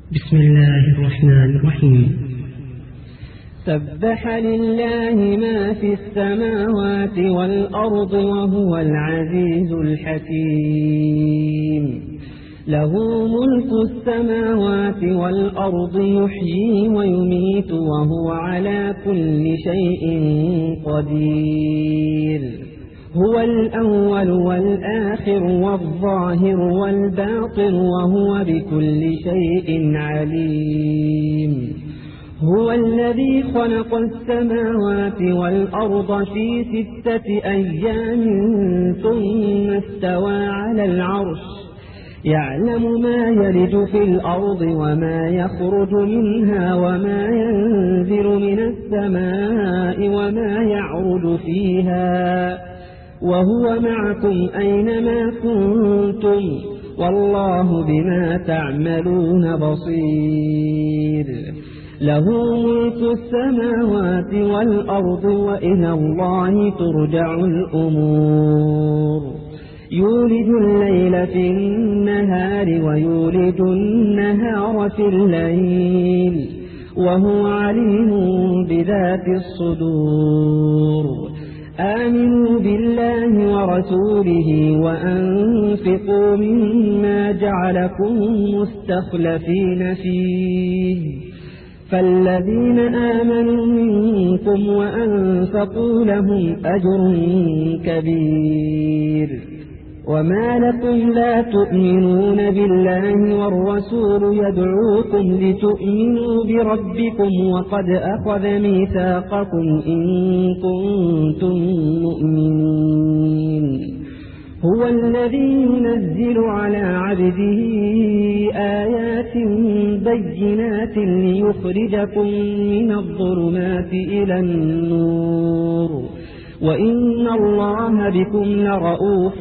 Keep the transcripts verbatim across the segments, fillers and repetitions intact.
بسم الله الرحمن الرحيم. سبح لله ما في السماوات والأرض وهو العزيز الحكيم. له ملك السماوات والأرض يحيي ويميت وهو على كل شيء قدير. هو الأول والآخر والظاهر والباطن وهو بكل شيء عليم. هو الذي خلق السماوات والأرض في ستة أيام ثم استوى على العرش يعلم ما يلج في الأرض وما يخرج منها وما ينزل من السماء وما يعرج فيها وهو معكم أينما كنتم والله بما تعملون بصير. له ملك السماوات والأرض وإلى الله ترجع الأمور. يولج الليل في النهار ويولج النهار في الليل وهو عليم بذات الصدور. آمنوا بالله ورسوله وأنفقوا مما جعلكم مستخلفين فيه فالذين آمنوا منكم وأنفقوا لهم أجر كبير. وما لكم لا تؤمنون بالله والرسول يدعوكم لتؤمنوا بربكم وقد أخذ ميثاقكم إن كنتم مؤمنين. هو الذي ينزل على عبده آيات بينات ليخرجكم من الظلمات إلى النور وإن الله بكم لرؤوف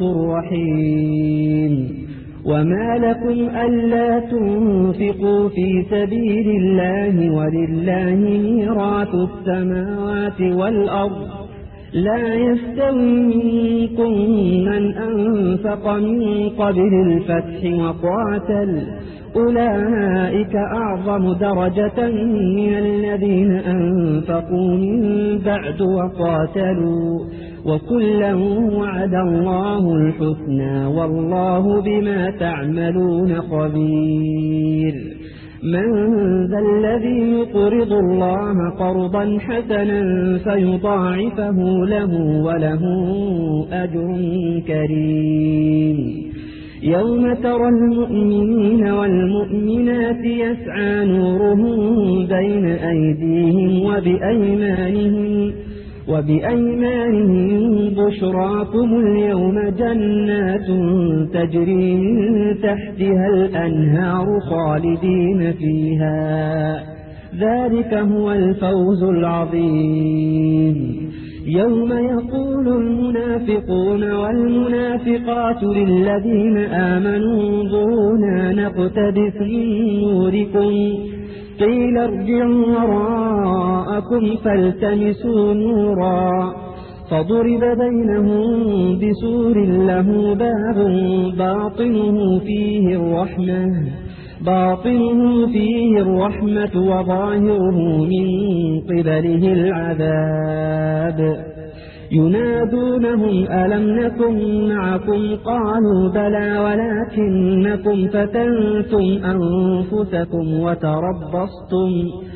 رحيم. وما لكم ألا تنفقوا في سبيل الله ولله ميراث السماوات والأرض لا يستوي منكم من أنفق من قبل الفتح وقاتل أولئك أعظم درجة من الذين أنفقوا من بعد وقاتلوا وكلا وعد الله الحسنى والله بما تعملون خبير. من ذا الذي يقرض الله قرضا حسنا فيضاعفه له وله أجر كريم. يوم ترى المؤمنين والمؤمنات يسعى نورهم بين أيديهم وبأيمانهم وبأيمانهم بشراكم اليوم جنات تجري من تحتها الأنهار خالدين فيها ذلك هو الفوز العظيم. يوم يقول المنافقون والمنافقات للذين آمنوا انظرونا نقتبس من نوركم قيل ارجعوا وراءكم فالتمسوا نورا فضرب بينهم بسور له باب باطنه فيه الرحمة باطنه فيه الرحمة وظاهره من قبله العذاب. ينادونهم ألم نكن معكم قالوا بلى ولكنكم فتنتم أنفسكم وتربصتم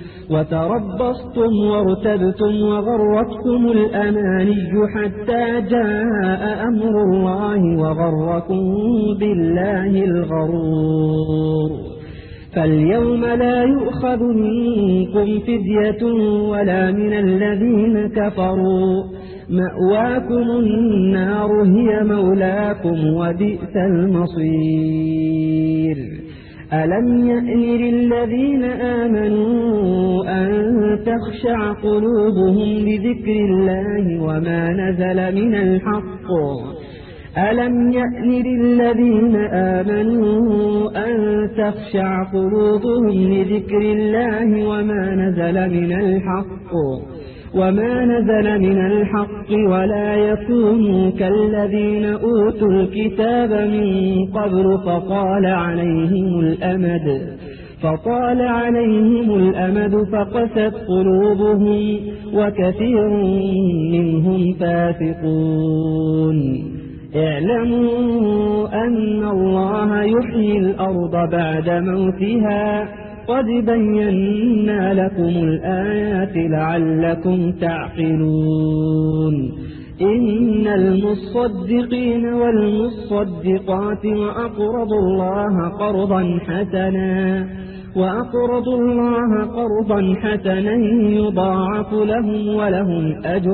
وتربصتم وارتبتم وغرتكم الأماني حتى جاء أمر الله وغركم بالله الغرور. فاليوم لا يؤخذ منكم فدية ولا من الذين كفروا مأواكم النار هي مولاكم وبئس المصير. ألم يأن للذين آمنوا أن تخشع قلوبهم لذكر الله وما نزل من الحق ألم يأن للذين آمنوا أن تخشع قلوبهم لذكر الله وما نزل من الحق وما نزل من الحق ولا يكونوا كالذين أوتوا الكتاب من قبل فطال عليهم الأمد فطال عليهم الأمد فقست قلوبهم وكثير منهم فاسقون. اعلموا أن الله يحيي الأرض بعد موتها قد بينا لكم الآيات لعلكم تعقلون. إن المصدقين والمصدقات وأقرضوا الله قرضا حسنا وأقرضوا الله قرضا حسنا يضاعف لهم ولهم أجر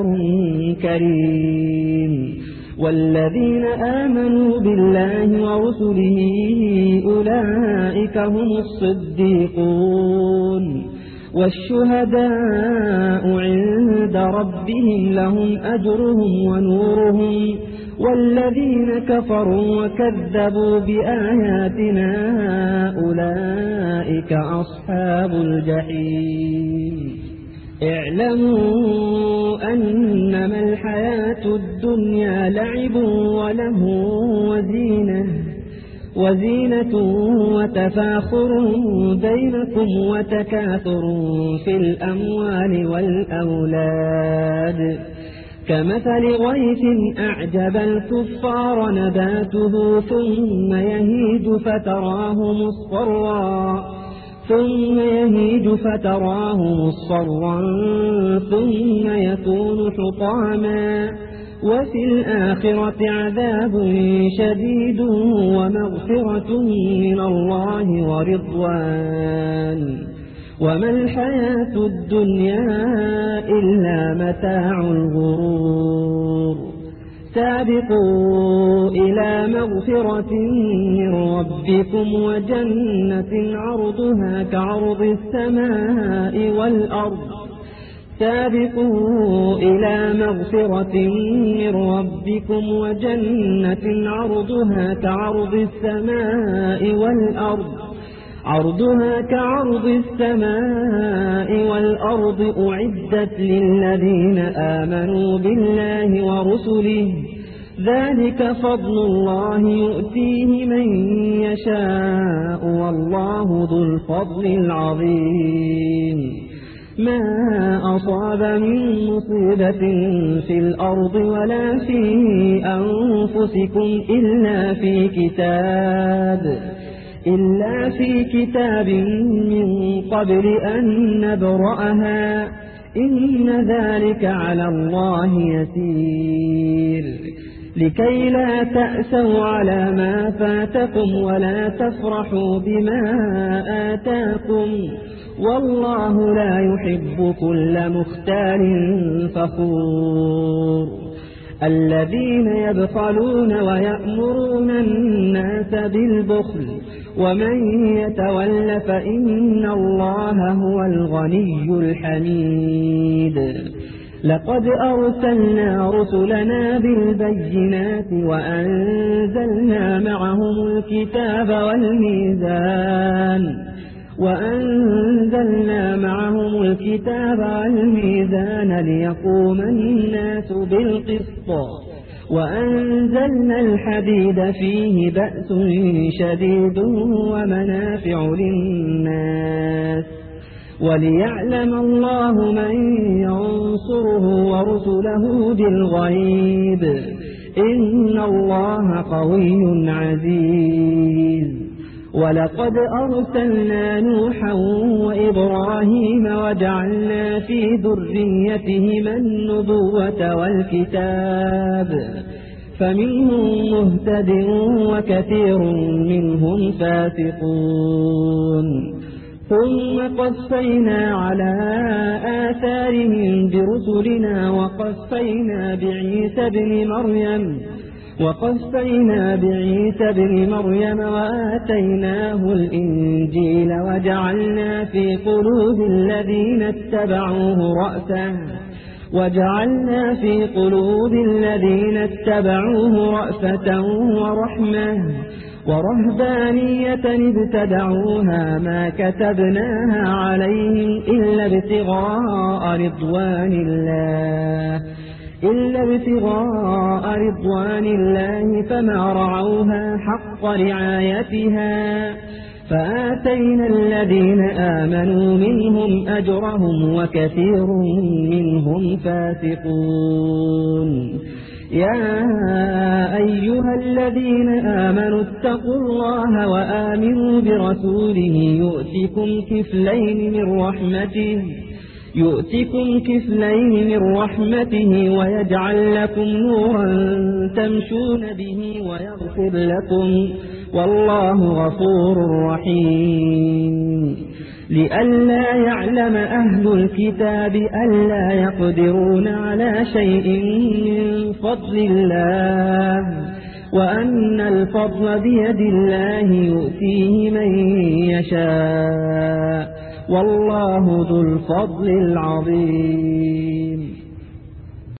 كريم. والذين آمنوا بالله ورسله أولئك هم الصديقون والشهداء عند ربهم لهم أجرهم ونورهم. والذين كفروا وكذبوا بآياتنا أولئك أصحاب الجحيم. اعلموا أنما الحياة الدنيا لعب وله وزينة وزينة وتفاخر بينكم وتكاثر في الأموال والأولاد كمثل غيث أعجب الكفار نباته ثم يهيج فتراه مصفرا ثم يهيج فتراه مصفرا ثم يكون حطاما وفي الآخرة عذاب شديد ومغفرة من الله ورضوان وما الحياة الدنيا إلا متاع الغرور. سابقوا إلى مغفرة من ربكم وجنة عرضها كعرض السماء والأرض سابقوا إلى مغفرة من ربكم وجنة عرضها كعرض السماء والأرض عرضها كعرض السماء والأرض أعدت للذين آمنوا بالله ورسله ذلك فضل الله يؤتيه من يشاء والله ذو الفضل العظيم. ما أصاب من مصيبة في الأرض ولا في أنفسكم إلا في كتاب إلا في كتاب من قبل أن نبرأها إن ذلك على الله يسير. لكي لا تأسوا على ما فاتكم ولا تفرحوا بما آتاكم والله لا يحب كل مختال فخور. الذين يبخلون ويأمرون الناس بالبخل ومن يتول فإن الله هو الغني الحميد. لقد أرسلنا رسلنا بالبينات وأنزلنا معهم الكتاب والميزان وأنزلنا معهم الكتاب والميزان ليقوم الناس بالقسط وأنزلنا الحديد فيه بأس شديد ومنافع للناس وليعلم الله من ينصره ورسله بالغيب إن الله قوي عزيز. ولقد أرسلنا نوحا وإبراهيم وجعلنا في ذريتهما النبوة والكتاب فمنهم مهتد وكثير منهم فاسقون. ثم قفينا على آثارهم برسلنا وقفينا بعيسى بن مريم وقفينا بعيسى بن مريم وآتيناه الإنجيل وجعلنا في قلوب الذين اتبعوه رأفة وجعلنا في قلوب الذين اتبعوه رأفة ورحمة ورهبانية ابتدعوها ما كتبناها عليهم إلا ابتغاء رضوان الله إلا ابتغاء رضوان الله فما رعوها حق رعايتها فآتينا الذين آمنوا منهم أجرهم وكثير منهم فاسقون. يا أيها الذين آمنوا اتقوا الله وآمنوا برسوله يؤتكم كفلين من رحمته يؤتكم كفلين من رحمته ويجعل لكم نورا تمشون به ويغفر لكم والله غفور رحيم. لئلا يعلم أهل الكتاب ألا يقدرون على شيء من فضل الله وأن الفضل بيد الله يؤتيه من يشاء والله ذو الفضل العظيم.